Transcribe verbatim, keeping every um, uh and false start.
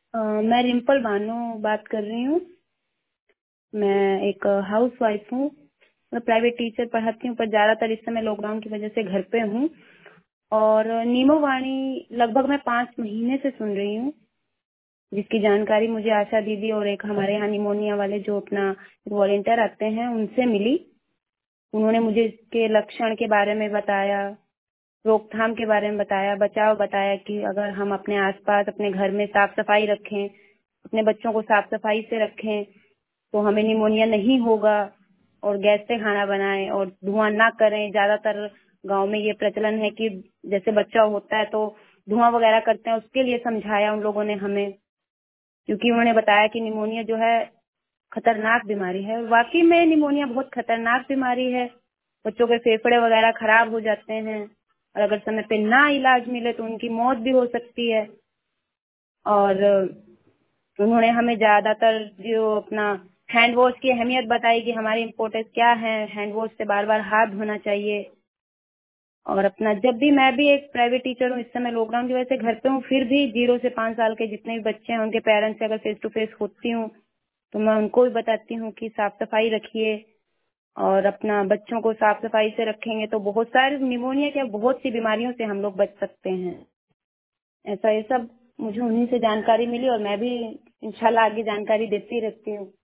अ, मैं रिम्पल बानो बात कर रही हूँ। मैं एक हाउस वाइफ हूँ। मैं प्राइवेट टीचर पढ़ाती हूँ, पर ज्यादातर इस समय लॉकडाउन की वजह से घर पे हूँ। और नीमो वाणी लगभग मैं पाँच महीने से सुन रही हूँ, जिसकी जानकारी मुझे आशा दीदी और एक हमारे यहाँ निमोनिया वाले जो अपना वॉलेंटियर आते हैं उनसे मिली। उन्होंने मुझे इसके लक्षण के बारे में बताया, रोकथाम के बारे में बताया, बचाव बताया कि अगर हम अपने आसपास अपने घर में साफ सफाई रखें, अपने बच्चों को साफ सफाई से रखें तो हमें निमोनिया नहीं होगा। और गैस से खाना बनाएं और धुआं ना करें। ज्यादातर गांव में ये प्रचलन है कि जैसे बच्चा होता है तो धुआं वगैरह करते हैं, उसके लिए समझाया उन लोगों ने हमें, क्योंकि उन्होंने बताया कि निमोनिया जो है खतरनाक बीमारी है। वाकई में निमोनिया बहुत खतरनाक बीमारी है। बच्चों के फेफड़े वगैरह खराब हो जाते हैं और अगर समय पे ना इलाज मिले तो उनकी मौत भी हो सकती है। और उन्होंने हमें ज्यादातर जो अपना हैंड वॉश की अहमियत बताई कि हमारी इम्पोर्टेंस क्या है, हैंड वॉश से बार बार हाथ धोना चाहिए। और अपना जब भी मैं भी एक प्राइवेट टीचर हूँ, इस समय लॉकडाउन की वजह से घर पे हूँ, फिर भी जीरो से पाँच साल के जितने भी बच्चे हैं उनके पेरेंट्स से अगर फेस टू फेस होती हूँ तो मैं उनको भी बताती हूँ कि साफ सफाई रखिए और अपना बच्चों को साफ सफाई से रखेंगे तो बहुत सारे निमोनिया क्या बहुत सी बीमारियों से हम लोग बच सकते हैं। ऐसा ये सब मुझे उन्हीं से जानकारी मिली और मैं भी इंशाल्लाह आगे जानकारी देती रहती हूँ।